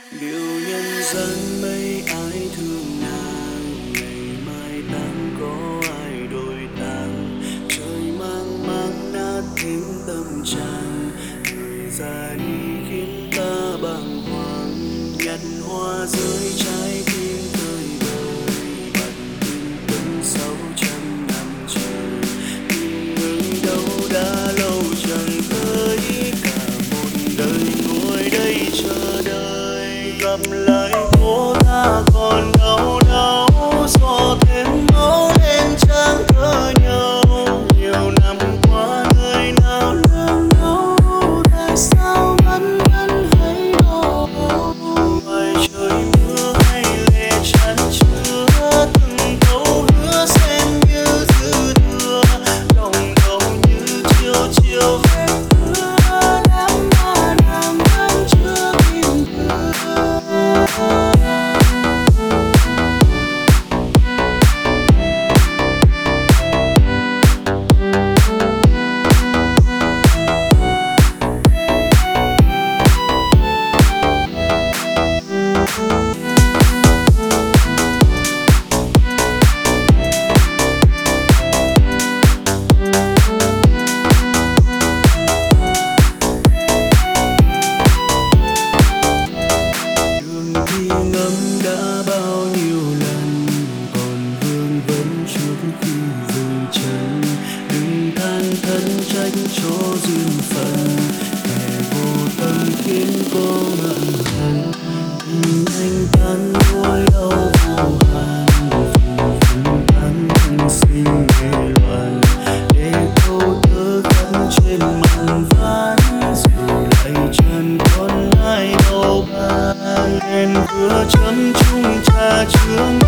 điều nhân gian mấy ai thương nàng, ngày mai tang có ai đổi tang, trời mang mang nát thêm tâm trạng, người ra đi khiến ta bàng hoàng, nhặt hoa rơi trái tim tơi bời, bận tim vẫn 600 năm trời, tình người đâu đã lâu chẳng thấy, cả một đời ngồi đây chờ đợi gặp lại cô ta còn đau đau, gió thêm máu lên trang thơ nhau, nhiều năm qua người nào lương đâu, tại sao vẫn vẫn hay đau, ngoài trời mưa hay lệ chan chứa từng câu hứa xem như dư thừa, lòng đau như chiều chiều vết mưa, đám hoa nàng vẫn chưa kịp thưa. Ngâm đã bao nhiêu lần, còn vương vấn trước khi dừng chân, đừng than thân trách cho duyên phận, kẻ vô tâm khiến cô hận hận, tình anh tan nỗi đau vô hạn, vì vun tan thân sinh nghệ loạn, để câu thơ khắc trên màn ván, rồi lại chẳng còn ai đâu bàn, đèn vừa chấm chung trà chướng